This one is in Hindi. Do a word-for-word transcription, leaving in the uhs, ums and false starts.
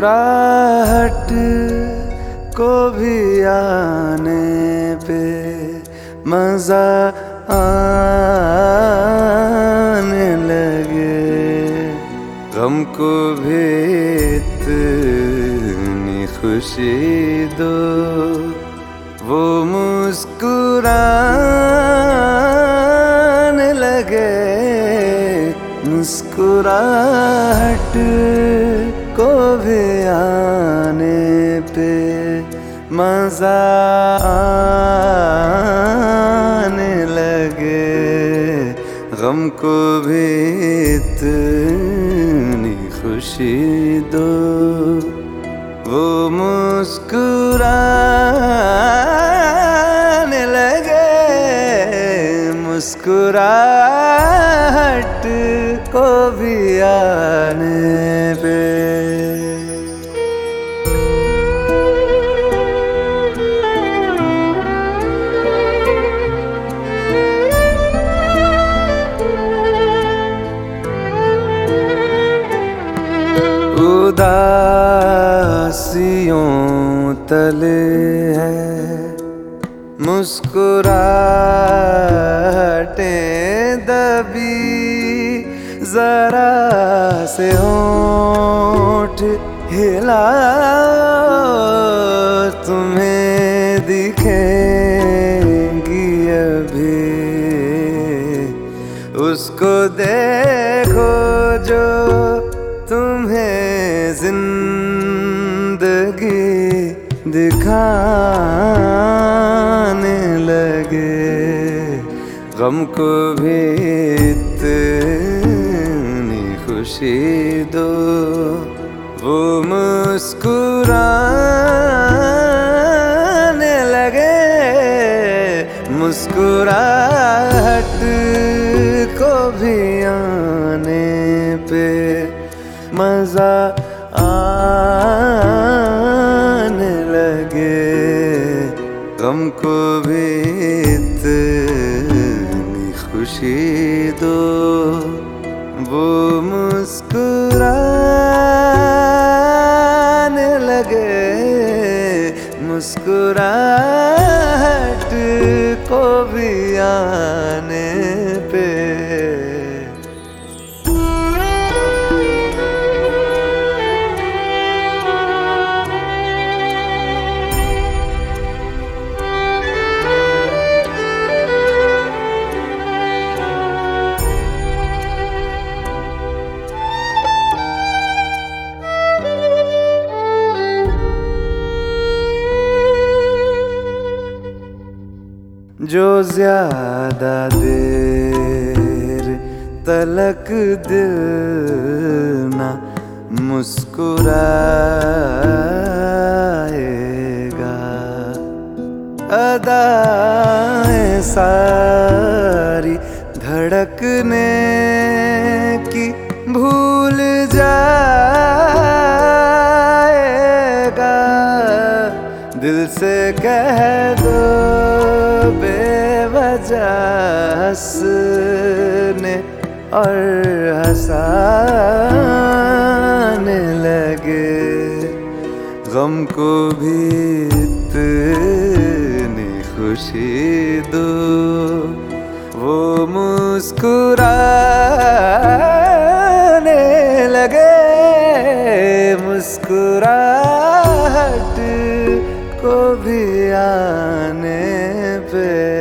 मुस्कुराहट को भी आने पे मजा आने लगे, गम को भी इतनी खुशी दो वो मुस्कुराने लगे। मुस्कुराहट को भी आने पे मजा आने लगे, गम को भी इतनी खुशी दो वो मुस्कुराने लगे। मुस्कुराहट को भी आने पे उदासियों तले है मुस्कुराहटें दबी, जरा से होंठ हिलाओ तुम्हें दिखेंगी अभी। उसको देखो जो तुम्हें जिंदगी दिखाने लगे, गम को भी इतनी खुशी दो वो मुस्कुराने लगे। मुस्कुराहट को भी आने पे मजा आने लगे, गम को भी इतनी खुशी दो वो मुस्कुराने लगे। मुस्कुराहट को भी आने पे जो ज्यादा देर तलक दिल ना मुस्कुराएगा, अदाएं सारी धड़कने की भूल जाएगा। दिल से कह दो बेवजह हंसने और हंसाने लगे, गम को भी इतनी खुशी दो वो मुस्कुराने लगे। मुस्कुराहट को भी आने पे